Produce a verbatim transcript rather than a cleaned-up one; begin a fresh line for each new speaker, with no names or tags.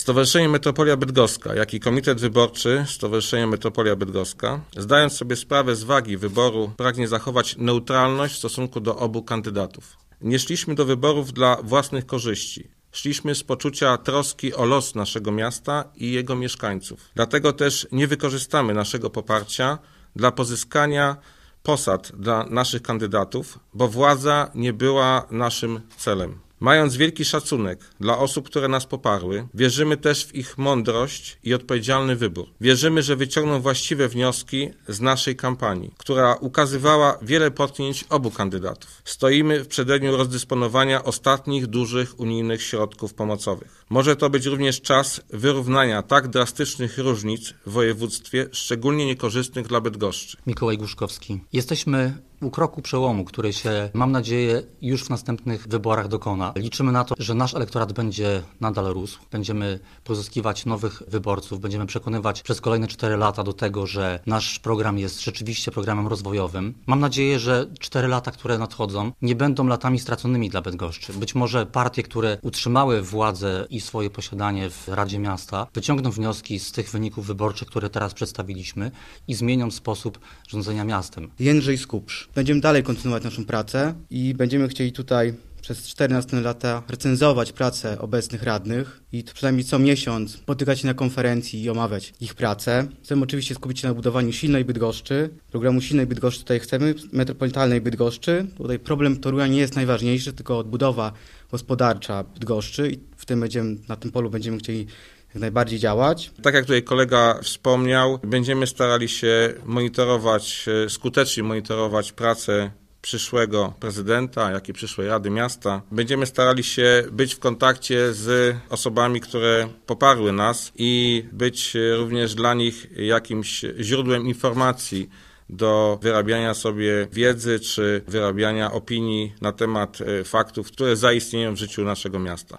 Stowarzyszenie Metropolia Bydgoska, jak i Komitet Wyborczy Stowarzyszenia Metropolia Bydgoska, zdając sobie sprawę z wagi wyboru, pragnie zachować neutralność w stosunku do obu kandydatów. Nie szliśmy do wyborów dla własnych korzyści. Szliśmy z poczucia troski o los naszego miasta i jego mieszkańców. Dlatego też nie wykorzystamy naszego poparcia dla pozyskania posad dla naszych kandydatów, bo władza nie była naszym celem. Mając wielki szacunek dla osób, które nas poparły, wierzymy też w ich mądrość i odpowiedzialny wybór. Wierzymy, że wyciągną właściwe wnioski z naszej kampanii, która ukazywała wiele potknięć obu kandydatów. Stoimy w przededniu rozdysponowania ostatnich dużych unijnych środków pomocowych. Może to być również czas wyrównania tak drastycznych różnic w województwie, szczególnie niekorzystnych dla Bydgoszczy.
Mikołaj Głuszkowski. Jesteśmy u kroku przełomu, który się, mam nadzieję, już w następnych wyborach dokona. Liczymy na to, że nasz elektorat będzie nadal rósł, będziemy pozyskiwać nowych wyborców, będziemy przekonywać przez kolejne cztery lata do tego, że nasz program jest rzeczywiście programem rozwojowym. Mam nadzieję, że cztery lata, które nadchodzą, nie będą latami straconymi dla Bydgoszczy. Być może partie, które utrzymały władzę i swoje posiadanie w Radzie Miasta, wyciągną wnioski z tych wyników wyborczych, które teraz przedstawiliśmy i zmienią sposób rządzenia miastem.
Jędrzej Skupsz. Będziemy dalej kontynuować naszą pracę i będziemy chcieli tutaj przez cztery następne lata recenzować pracę obecnych radnych i przynajmniej co miesiąc spotykać się na konferencji i omawiać ich pracę. Chcemy oczywiście skupić się na budowaniu silnej Bydgoszczy, programu silnej Bydgoszczy tutaj chcemy, metropolitalnej Bydgoszczy. Tutaj problem Torunia nie jest najważniejszy, tylko odbudowa gospodarcza Bydgoszczy i w tym będziemy, na tym polu będziemy chcieli jak najbardziej działać.
Tak jak tutaj kolega wspomniał, będziemy starali się monitorować, skutecznie monitorować pracę przyszłego prezydenta, jak i przyszłej Rady Miasta. Będziemy starali się być w kontakcie z osobami, które poparły nas i być również dla nich jakimś źródłem informacji do wyrabiania sobie wiedzy czy wyrabiania opinii na temat faktów, które zaistnieją w życiu naszego miasta.